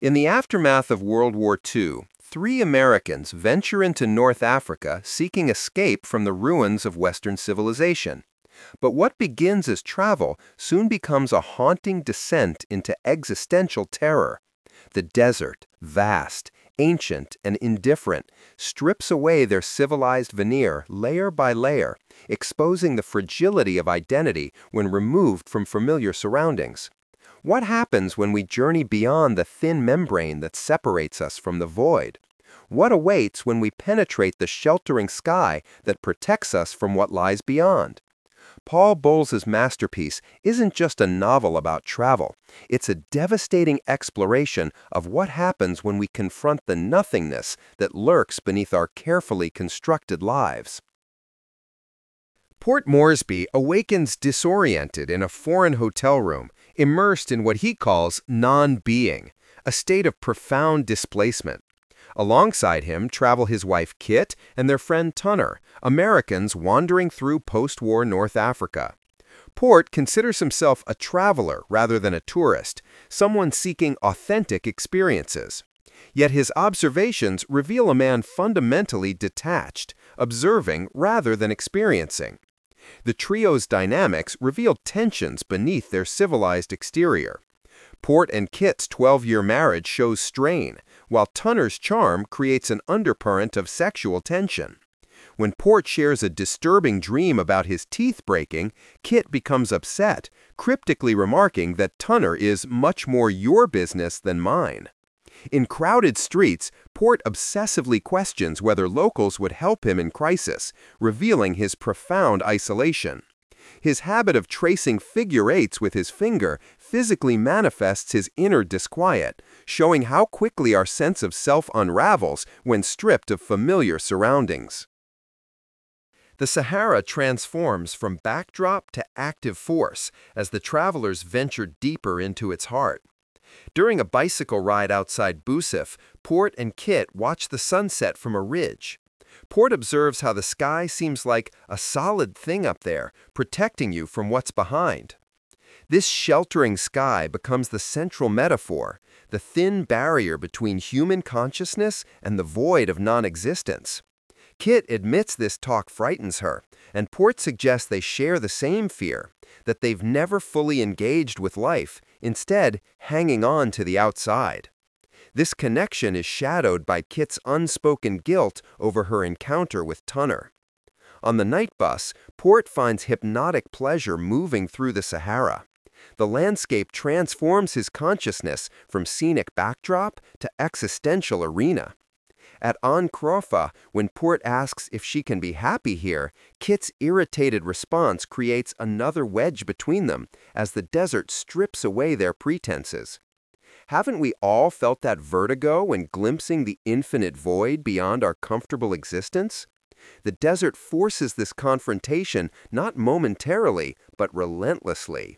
In the aftermath of World War II, three Americans venture into North Africa seeking escape from the ruins of Western civilization. But what begins as travel soon becomes a haunting descent into existential terror. The desert, vast, ancient, and indifferent, strips away their civilized veneer layer by layer, exposing the fragility of identity when removed from familiar surroundings. What happens when we journey beyond the thin membrane that separates us from the void? What awaits when we penetrate the sheltering sky that protects us from what lies beyond? Paul Bowles's masterpiece isn't just a novel about travel. It's a devastating exploration of what happens when we confront the nothingness that lurks beneath our carefully constructed lives. Port Moresby awakens disoriented in a foreign hotel room, immersed in what he calls non-being, a state of profound displacement. Alongside him travel his wife Kit and their friend Tunner, Americans wandering through post-war North Africa. Port considers himself a traveler rather than a tourist, someone seeking authentic experiences. Yet his observations reveal a man fundamentally detached, observing rather than experiencing. The trio's dynamics reveal tensions beneath their civilized exterior. Port and Kit's 12-year marriage shows strain, while Tunner's charm creates an undercurrent of sexual tension. When Port shares a disturbing dream about his teeth breaking, Kit becomes upset, cryptically remarking that Tunner is much more your business than mine. In crowded streets, Port obsessively questions whether locals would help him in crisis, revealing his profound isolation. His habit of tracing figure eights with his finger physically manifests his inner disquiet, showing how quickly our sense of self unravels when stripped of familiar surroundings. The Sahara transforms from backdrop to active force as the travelers venture deeper into its heart. During a bicycle ride outside Bousif, Port and Kit watch the sunset from a ridge. Port observes how the sky seems like a solid thing up there, protecting you from what's behind. This sheltering sky becomes the central metaphor, the thin barrier between human consciousness and the void of non-existence. Kit admits this talk frightens her, and Port suggests they share the same fear, that they've never fully engaged with life, instead hanging on to the outside. This connection is shadowed by Kit's unspoken guilt over her encounter with Tunner. On the night bus, Port finds hypnotic pleasure moving through the Sahara. The landscape transforms his consciousness from scenic backdrop to existential arena. At Ankrofa, when Port asks if she can be happy here, Kit's irritated response creates another wedge between them as the desert strips away their pretenses. Haven't we all felt that vertigo when glimpsing the infinite void beyond our comfortable existence? The desert forces this confrontation not momentarily, but relentlessly.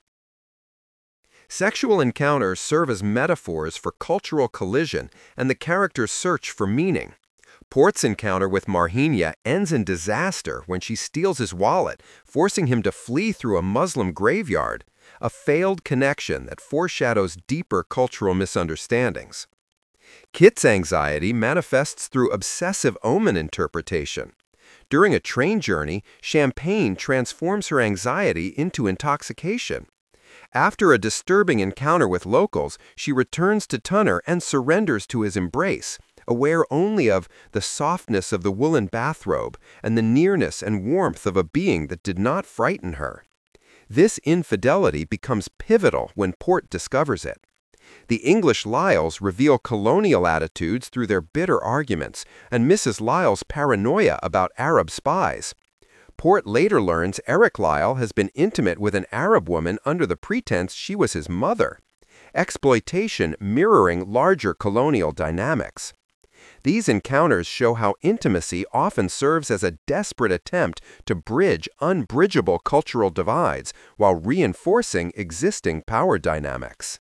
Sexual encounters serve as metaphors for cultural collision and the character's search for meaning. Port's encounter with Marhinia ends in disaster when she steals his wallet, forcing him to flee through a Muslim graveyard, a failed connection that foreshadows deeper cultural misunderstandings. Kit's anxiety manifests through obsessive omen interpretation. During a train journey, champagne transforms her anxiety into intoxication. After a disturbing encounter with locals, she returns to Tunner and surrenders to his embrace, aware only of the softness of the woolen bathrobe and the nearness and warmth of a being that did not frighten her. This infidelity becomes pivotal when Port discovers it. The English Lyles reveal colonial attitudes through their bitter arguments and Mrs. Lyle's paranoia about Arab spies. Port later learns Eric Lyle has been intimate with an Arab woman under the pretense she was his mother. Exploitation mirroring larger colonial dynamics. These encounters show how intimacy often serves as a desperate attempt to bridge unbridgeable cultural divides while reinforcing existing power dynamics.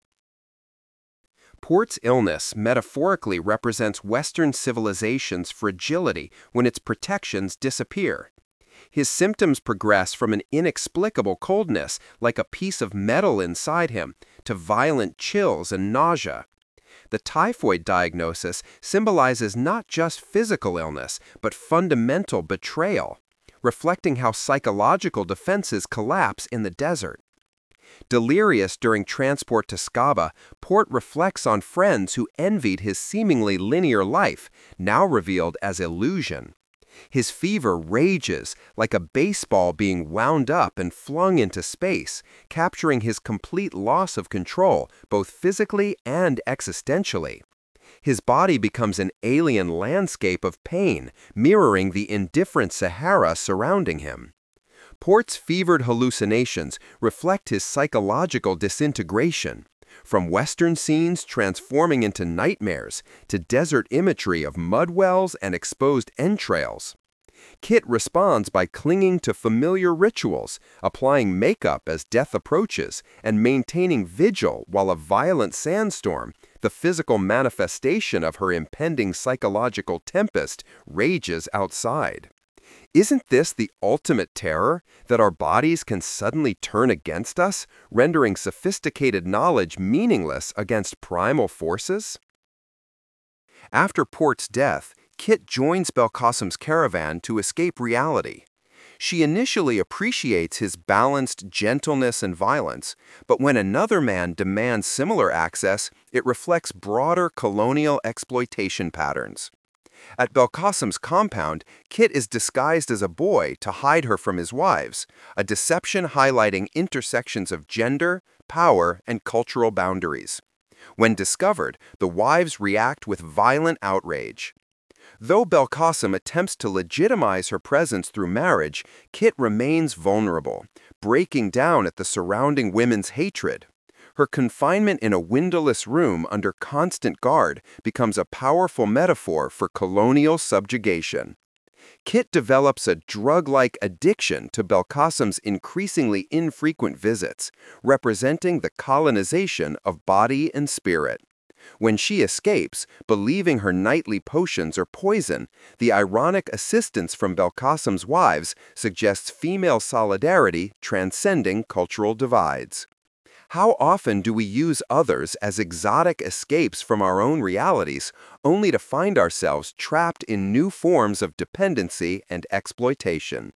Port's illness metaphorically represents Western civilization's fragility when its protections disappear. His symptoms progress from an inexplicable coldness, like a piece of metal inside him, to violent chills and nausea. The typhoid diagnosis symbolizes not just physical illness, but fundamental betrayal, reflecting how psychological defenses collapse in the desert. Delirious during transport to Skaba, Port reflects on friends who envied his seemingly linear life, now revealed as illusion. His fever rages like a baseball being wound up and flung into space, capturing his complete loss of control, both physically and existentially. His body becomes an alien landscape of pain, mirroring the indifferent Sahara surrounding him. Port's fevered hallucinations reflect his psychological disintegration, from Western scenes transforming into nightmares to desert imagery of mud wells and exposed entrails. Kit responds by clinging to familiar rituals, applying makeup as death approaches, and maintaining vigil while a violent sandstorm, the physical manifestation of her impending psychological tempest, rages outside. Isn't this the ultimate terror, that our bodies can suddenly turn against us, rendering sophisticated knowledge meaningless against primal forces? After Port's death, Kit joins Belkasem's caravan to escape reality. She initially appreciates his balanced gentleness and violence, but when another man demands similar access, it reflects broader colonial exploitation patterns. At Belkasem's compound, Kit is disguised as a boy to hide her from his wives, a deception highlighting intersections of gender, power, and cultural boundaries. When discovered, the wives react with violent outrage. Though Belkasem attempts to legitimize her presence through marriage, Kit remains vulnerable, breaking down at the surrounding women's hatred. Her confinement in a windowless room under constant guard becomes a powerful metaphor for colonial subjugation. Kit develops a drug-like addiction to Belkasem's increasingly infrequent visits, representing the colonization of body and spirit. When she escapes, believing her nightly potions are poison, the ironic assistance from Belkasem's wives suggests female solidarity transcending cultural divides. How often do we use others as exotic escapes from our own realities, only to find ourselves trapped in new forms of dependency and exploitation?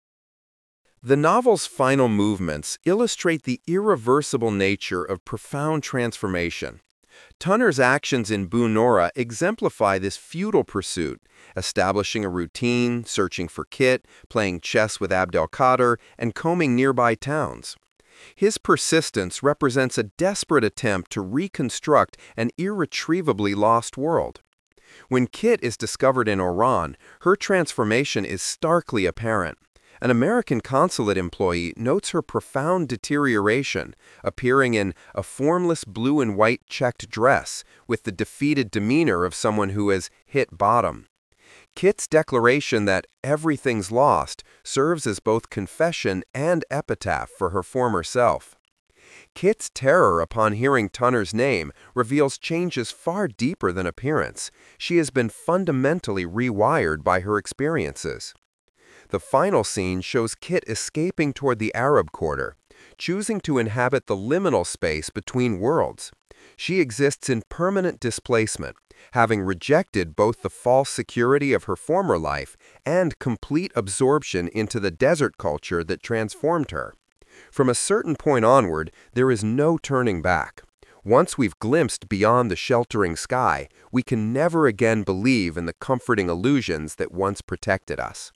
The novel's final movements illustrate the irreversible nature of profound transformation. Tunner's actions in Bou Nora exemplify this futile pursuit, establishing a routine, searching for Kit, playing chess with Abdelkader, and combing nearby towns. His persistence represents a desperate attempt to reconstruct an irretrievably lost world. When Kit is discovered in Oran, her transformation is starkly apparent. An American consulate employee notes her profound deterioration, appearing in a formless blue and white checked dress with the defeated demeanor of someone who has hit bottom. Kit's declaration that everything's lost serves as both confession and epitaph for her former self. Kit's terror upon hearing Tunner's name reveals changes far deeper than appearance. She has been fundamentally rewired by her experiences. The final scene shows Kit escaping toward the Arab quarter, choosing to inhabit the liminal space between worlds. She exists in permanent displacement, having rejected both the false security of her former life and complete absorption into the desert culture that transformed her. From a certain point onward, there is no turning back. Once we've glimpsed beyond the sheltering sky, we can never again believe in the comforting illusions that once protected us.